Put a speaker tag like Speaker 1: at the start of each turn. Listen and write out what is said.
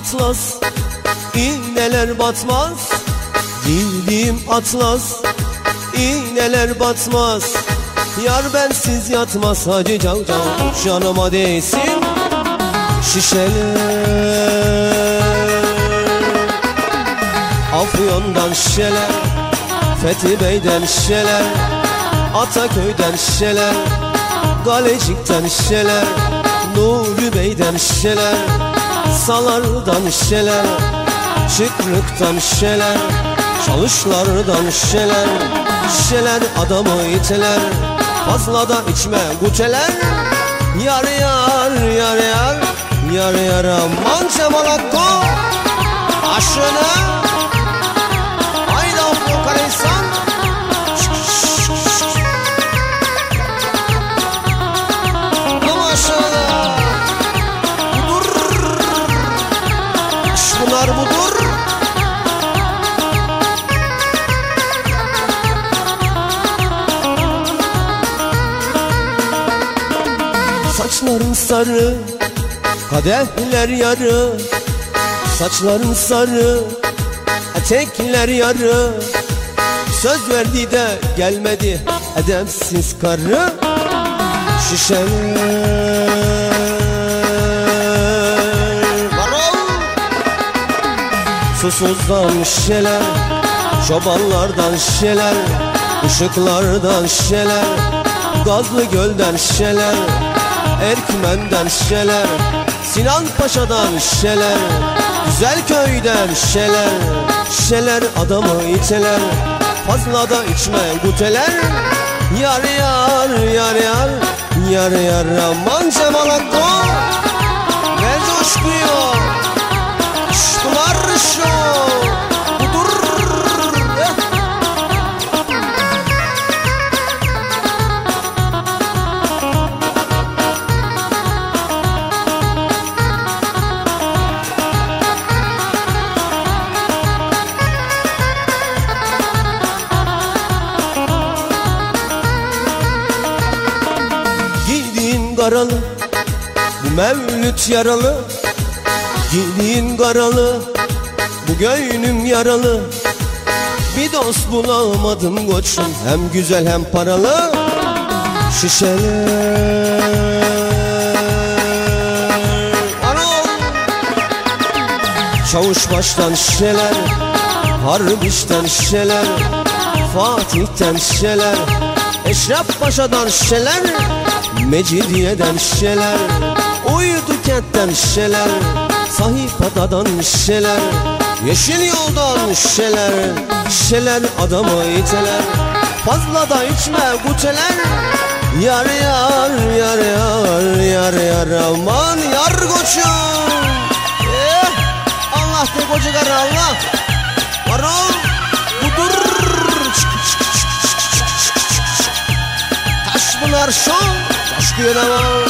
Speaker 1: atlas, iğneler batmaz. Giydiğim atlas, iğneler batmaz. Yar bensiz yatmaz Hacı Cavcav, canıma değsin şişeler. Afyon'dan şişeler, Fethi Bey'den şişeler, Ataköy'den şişeler, Galecik'ten şişeler, Nuri Bey'den şişeler, Salar'dan şişeler, Çıkrık'tan şişeler, Çalışlar'dan şişeler. Şişeler adamı iteler, fazla da içme guteler. Yar yar yar yar, yar yar aman Cemal Hakkı aşına. Haydi Afyon Karahisar. Maşallah. Budur, aşklar budur. Saçların sarı, kadehler yarı. Saçların sarı, etekler yarı. Söz verdi de gelmedi edepsiz karı. Şişeler susuzdan şişeler, çobanlardan şişeler, ışıklardan şişeler, Gazlı Göl'den şişeler, Erkmen'den şişeler, Sinan Paşa'dan şişeler, Güzelköy'den şişeler. Şişeler adamı iteler, fazla da içme guteler. Yar yar yar yar, yar yar aman Cemal Hakkı ne coşkuyor, aşklar şu budur. Karalı, bu mevlüt yaralı. Giydiğin karalı, bu göğnüm yaralı. Bir dost bulamadım koçum, hem güzel hem paralı. Şişeler anam, Çavuşbaş'tan şişeler, Harbiş'ten şişeler, Fatih'ten şişeler, Eşref Paşa'dan şişeler, Mecidiye'den şişeler, Uydu Kent'ten şişeler, Sahipadadan şişeler, Yeşil Yoldan şişeler. Şişeler adamı iteler, fazla da içme guteler. Yar yar yar yar, yar yar aman yar koçum. Allah de koca karı Allah. Varol budur. Taşpınar şov, coşkuyor ama